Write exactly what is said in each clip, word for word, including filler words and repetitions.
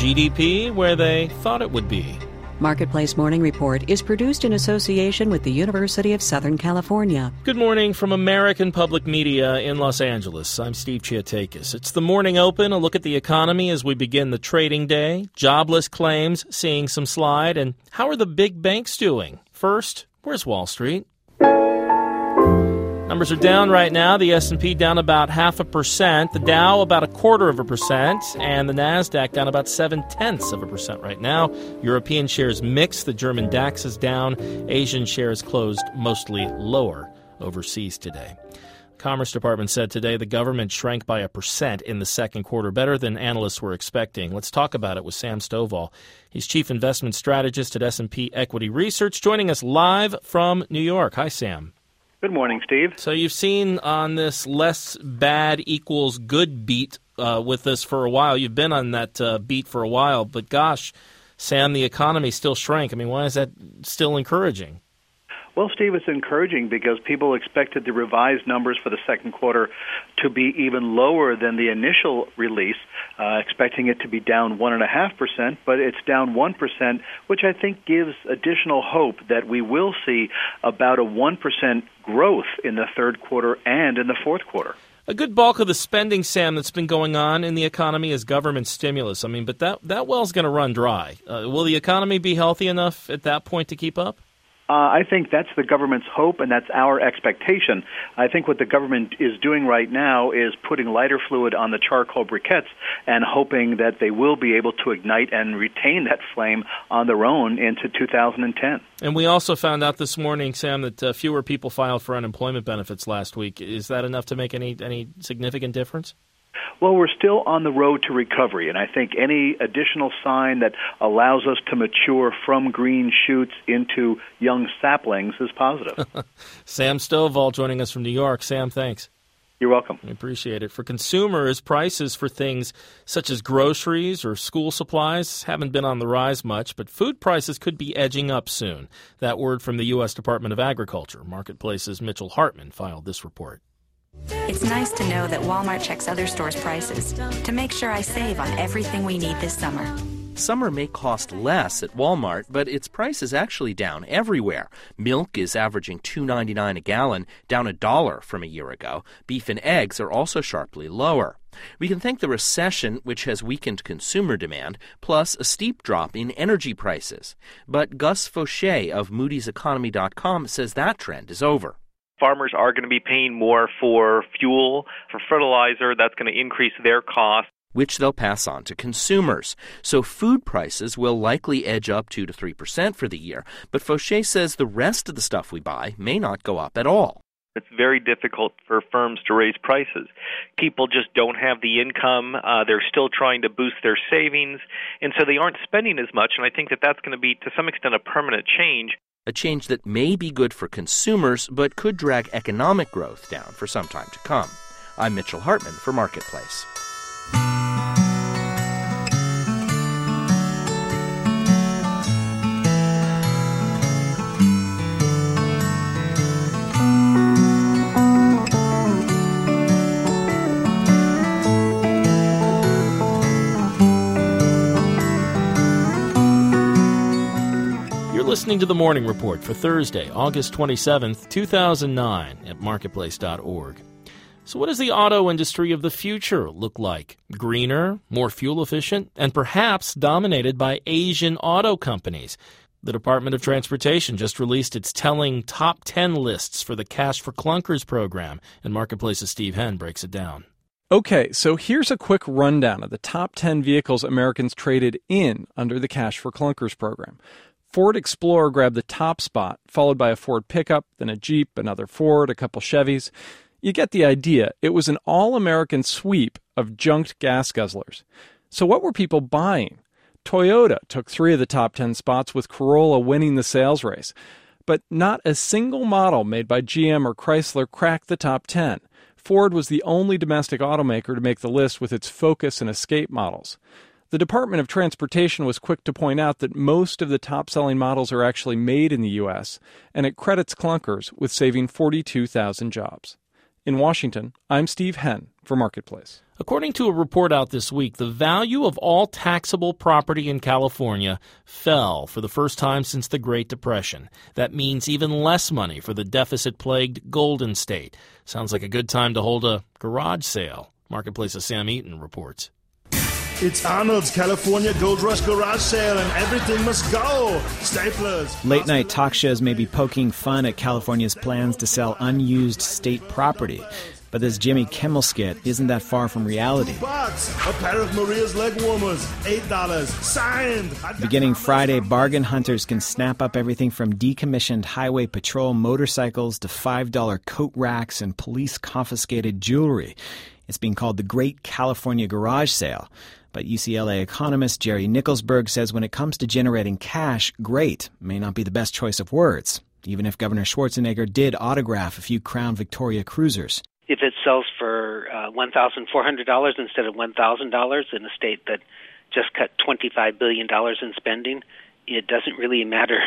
G D P where they thought it would be. Marketplace Morning Report is produced in association with the University of Southern California. Good morning from American Public Media in Los Angeles. I'm Steve Chiatakis. It's the Morning Open, a look at the economy as we begin the trading day. Jobless claims seeing some slide. And how are the big banks doing? First, where's Wall Street? Numbers are down right now. The S and P down about half a percent, the Dow about a quarter of a percent, and the NASDAQ down about seven-tenths of a percent right now. European shares mixed. The German DAX is down. Asian shares closed mostly lower overseas today. The Commerce Department said today the government shrank by a percent in the second quarter, better than analysts were expecting. Let's talk about it with Sam Stovall. He's Chief Investment Strategist at S and P Equity Research, joining us live from New York. Hi, Sam. Good morning, Steve. So you've seen on this less bad equals good beat uh, with this for a while. You've been on that uh, beat for a while. But gosh, Sam, the economy still shrank. I mean, why is that still encouraging? Well, Steve, it's encouraging because people expected the revised numbers for the second quarter to be even lower than the initial release, uh, expecting it to be down one point five percent, but it's down one percent, which I think gives additional hope that we will see about a one percent growth in the third quarter and in the fourth quarter. A good bulk of the spending, Sam, that's been going on in the economy is government stimulus. I mean, but that, that well's going to run dry. Uh, will the economy be healthy enough at that point to keep up? Uh, I think that's the government's hope, and that's our expectation. I think what the government is doing right now is putting lighter fluid on the charcoal briquettes and hoping that they will be able to ignite and retain that flame on their own into two thousand ten. And we also found out this morning, Sam, that uh, fewer people filed for unemployment benefits last week. Is that enough to make any, any significant difference? Well, we're still on the road to recovery, and I think any additional sign that allows us to mature from green shoots into young saplings is positive. Sam Stovall joining us from New York. Sam, thanks. You're welcome. We appreciate it. For consumers, prices for things such as groceries or school supplies haven't been on the rise much, but food prices could be edging up soon. That word from the U S Department of Agriculture. Marketplace's Mitchell Hartman filed this report. It's nice to know that Walmart checks other stores' prices to make sure I save on everything we need this summer. Summer may cost less at Walmart, but its price is actually down everywhere. Milk is averaging two dollars and ninety-nine cents a gallon, down a dollar from a year ago. Beef and eggs are also sharply lower. We can thank the recession, which has weakened consumer demand, plus a steep drop in energy prices. But Gus Fauché of Moody's Economy dot com says that trend is over. Farmers are going to be paying more for fuel, for fertilizer. That's going to increase their cost, which they'll pass on to consumers. So food prices will likely edge up two to three percent for the year. But Fauché says the rest of the stuff we buy may not go up at all. It's very difficult for firms to raise prices. People just don't have the income. Uh, they're still trying to boost their savings, and so they aren't spending as much. And I think that that's going to be, to some extent, a permanent change. A change that may be good for consumers, but could drag economic growth down for some time to come. I'm Mitchell Hartman for Marketplace. Listening to the Morning Report for Thursday, August twenty-seventh, two thousand nine at marketplace dot org. So what does the auto industry of the future look like? Greener, more fuel efficient, and perhaps dominated by Asian auto companies. The Department of Transportation just released its telling top ten lists for the Cash for Clunkers program, and Marketplace's Steve Henn breaks it down. Okay, so here's a quick rundown of the top ten vehicles Americans traded in under the Cash for Clunkers program. Ford Explorer grabbed the top spot, followed by a Ford pickup, then a Jeep, another Ford, a couple Chevys. You get the idea. It was an all-American sweep of junked gas guzzlers. So what were people buying? Toyota took three of the top ten spots, with Corolla winning the sales race. But not a single model made by G M or Chrysler cracked the top ten. Ford was the only domestic automaker to make the list with its Focus and Escape models. The Department of Transportation was quick to point out that most of the top-selling models are actually made in the U S, and it credits clunkers with saving forty-two thousand jobs. In Washington, I'm Steve Henn for Marketplace. According to a report out this week, the value of all taxable property in California fell for the first time since the Great Depression. That means even less money for the deficit-plagued Golden State. Sounds like a good time to hold a garage sale. Marketplace's Sam Eaton reports. It's Arnold's California Gold Rush Garage Sale and everything must go. Staplers. Late-night talk shows may be poking fun at California's plans to sell unused state property. But this Jimmy Kimmel skit isn't that far from reality. Two bucks. A pair of Maria's leg warmers. Eight dollars. Signed. Beginning Friday, bargain hunters can snap up everything from decommissioned highway patrol motorcycles to five dollar coat racks and police-confiscated jewelry. It's being called the Great California Garage Sale. But U C L A economist Jerry Nicholsberg says when it comes to generating cash, great may not be the best choice of words, even if Governor Schwarzenegger did autograph a few Crown Victoria cruisers. If it sells for uh, one thousand four hundred dollars instead of one thousand dollars in a state that just cut twenty-five billion dollars in spending, it doesn't really matter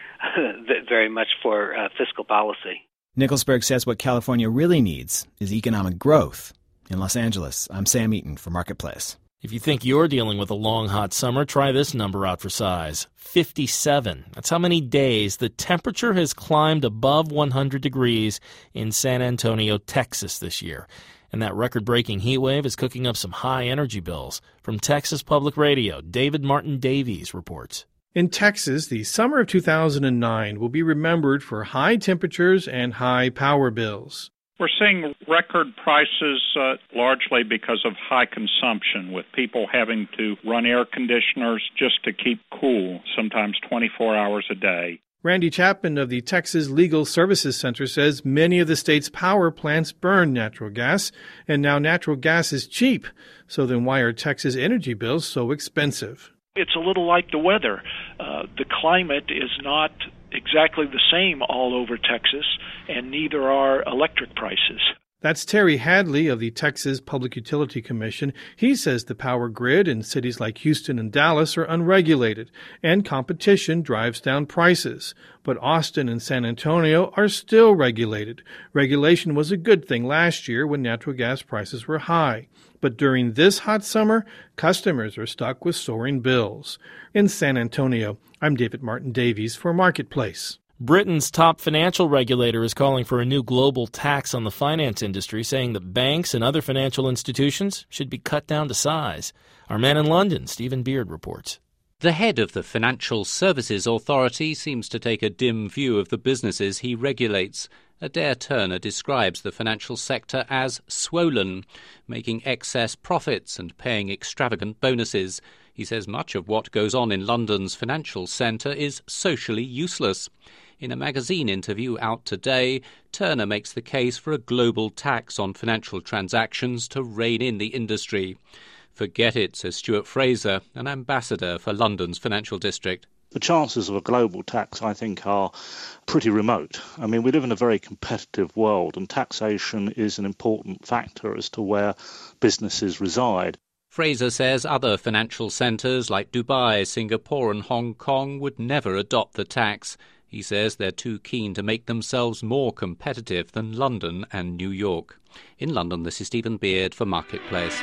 very much for uh, fiscal policy. Nicholsberg says what California really needs is economic growth. In Los Angeles, I'm Sam Eaton for Marketplace. If you think you're dealing with a long, hot summer, try this number out for size. fifty-seven. That's how many days the temperature has climbed above one hundred degrees in San Antonio, Texas this year. And that record-breaking heat wave is cooking up some high energy bills. From Texas Public Radio, David Martin Davies reports. In Texas, the summer of two thousand nine will be remembered for high temperatures and high power bills. We're seeing record prices uh, largely because of high consumption, with people having to run air conditioners just to keep cool, sometimes twenty-four hours a day. Randy Chapman of the Texas Legal Services Center says many of the state's power plants burn natural gas, and now natural gas is cheap. So then why are Texas energy bills so expensive? It's a little like the weather. Uh, the climate is not exactly the same all over Texas, and neither are electric prices. That's Terry Hadley of the Texas Public Utility Commission. He says the power grid in cities like Houston and Dallas are unregulated, and competition drives down prices. But Austin and San Antonio are still regulated. Regulation was a good thing last year when natural gas prices were high. But during this hot summer, customers are stuck with soaring bills. In San Antonio, I'm David Martin Davies for Marketplace. Britain's top financial regulator is calling for a new global tax on the finance industry, saying that banks and other financial institutions should be cut down to size. Our man in London, Stephen Beard, reports. The head of the Financial Services Authority seems to take a dim view of the businesses he regulates. Adair Turner describes the financial sector as swollen, making excess profits and paying extravagant bonuses. He says much of what goes on in London's financial centre is socially useless. In a magazine interview out today, Turner makes the case for a global tax on financial transactions to rein in the industry. Forget it, says Stuart Fraser, an ambassador for London's financial district. The chances of a global tax, I think, are pretty remote. I mean, we live in a very competitive world, and taxation is an important factor as to where businesses reside. Fraser says other financial centres like Dubai, Singapore and Hong Kong would never adopt the tax. He says they're too keen to make themselves more competitive than London and New York. In London, this is Stephen Beard for Marketplace.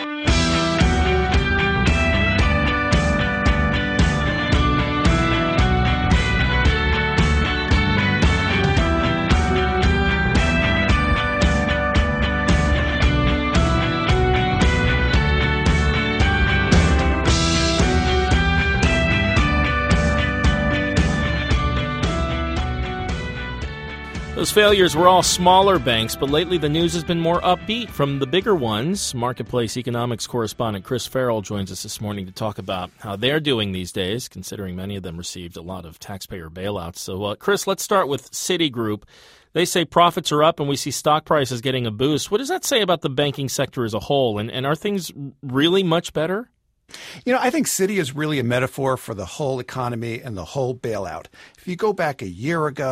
Those failures were all smaller banks, but lately the news has been more upbeat from the bigger ones. Marketplace economics correspondent Chris Farrell joins us this morning to talk about how they're doing these days, considering many of them received a lot of taxpayer bailouts. So, uh, Chris, let's start with Citigroup. They say profits are up and we see stock prices getting a boost. What does that say about the banking sector as a whole? And, and are things really much better? You know, I think Citi is really a metaphor for the whole economy and the whole bailout. If you go back a year ago,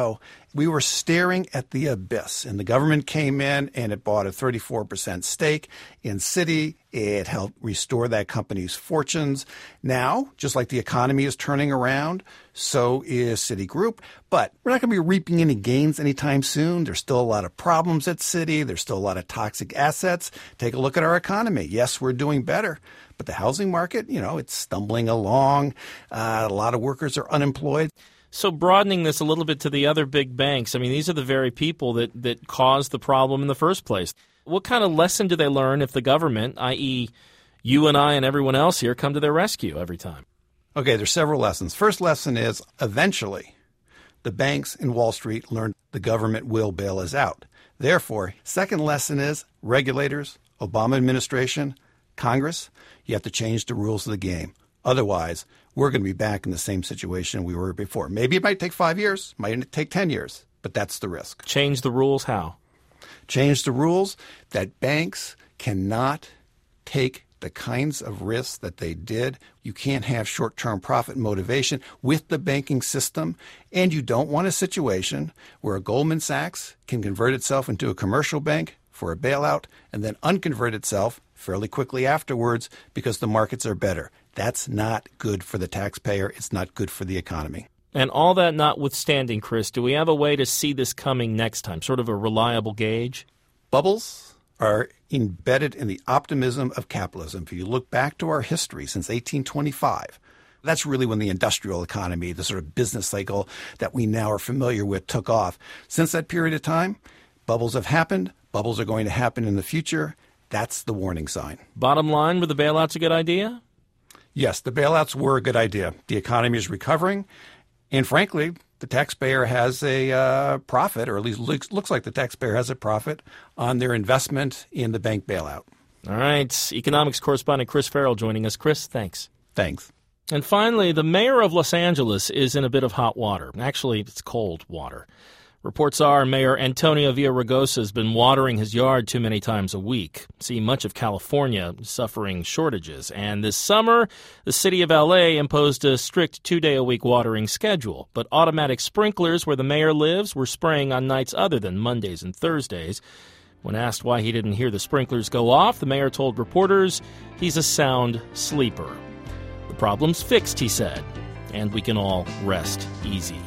We were staring at the abyss, and the government came in and it bought a thirty-four percent stake in Citi. It helped restore that company's fortunes. Now, just like the economy is turning around, so is Citigroup. But we're not going to be reaping any gains anytime soon. There's still a lot of problems at Citi. There's still a lot of toxic assets. Take a look at our economy. Yes, we're doing better. But the housing market, you know, it's stumbling along. Uh, a lot of workers are unemployed. So broadening this a little bit to the other big banks, I mean, these are the very people that, that caused the problem in the first place. What kind of lesson do they learn if the government, that is you and I and everyone else here, come to their rescue every time? Okay, there's several lessons. First lesson is eventually the banks in Wall Street learned the government will bail us out. Therefore, second lesson is regulators, Obama administration, Congress, you have to change the rules of the game. Otherwise, we're going to be back in the same situation we were before. Maybe it might take five years, might take ten years, but that's the risk. Change the rules how? Change the rules that banks cannot take the kinds of risks that they did. You can't have short-term profit motivation with the banking system, and you don't want a situation where a Goldman Sachs can convert itself into a commercial bank for a bailout and then unconvert itself fairly quickly afterwards because the markets are better. That's not good for the taxpayer. It's not good for the economy. And all that notwithstanding, Chris, do we have a way to see this coming next time, sort of a reliable gauge? Bubbles are embedded in the optimism of capitalism. If you look back to our history since eighteen twenty-five, that's really when the industrial economy, the sort of business cycle that we now are familiar with, took off. Since that period of time, bubbles have happened. Bubbles are going to happen in the future. That's the warning sign. Bottom line, were the bailouts a good idea? Yes, the bailouts were a good idea. The economy is recovering. And frankly, the taxpayer has a uh, profit, or at least looks, looks like the taxpayer has a profit on their investment in the bank bailout. All right. Economics correspondent Chris Farrell joining us. Chris, thanks. Thanks. And finally, the mayor of Los Angeles is in a bit of hot water. Actually, it's cold water. Reports are Mayor Antonio Villaraigosa has been watering his yard too many times a week. See, much of California suffering shortages. And this summer, the city of L A imposed a strict two-day-a-week watering schedule. But automatic sprinklers where the mayor lives were spraying on nights other than Mondays and Thursdays. When asked why he didn't hear the sprinklers go off, the mayor told reporters he's a sound sleeper. The problem's fixed, he said, and we can all rest easy.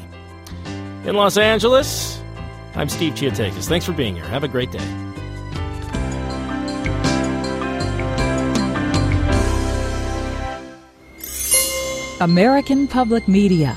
In Los Angeles, I'm Steve Chiatakis. Thanks for being here. Have a great day. American Public Media.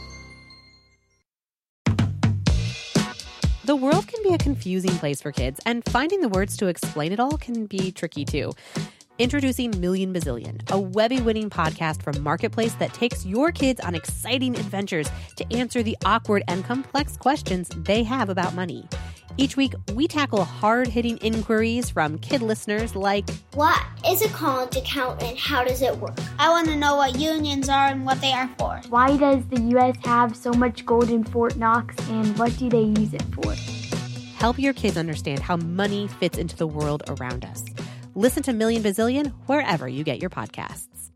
The world can be a confusing place for kids, and finding the words to explain it all can be tricky too. Introducing Million Bazillion, a Webby-winning podcast from Marketplace that takes your kids on exciting adventures to answer the awkward and complex questions they have about money. Each week, we tackle hard-hitting inquiries from kid listeners like, what is a college account and how does it work? I want to know what unions are and what they are for. Why does the U S have so much gold in Fort Knox and what do they use it for? Help your kids understand how money fits into the world around us. Listen to Million Bazillion wherever you get your podcasts.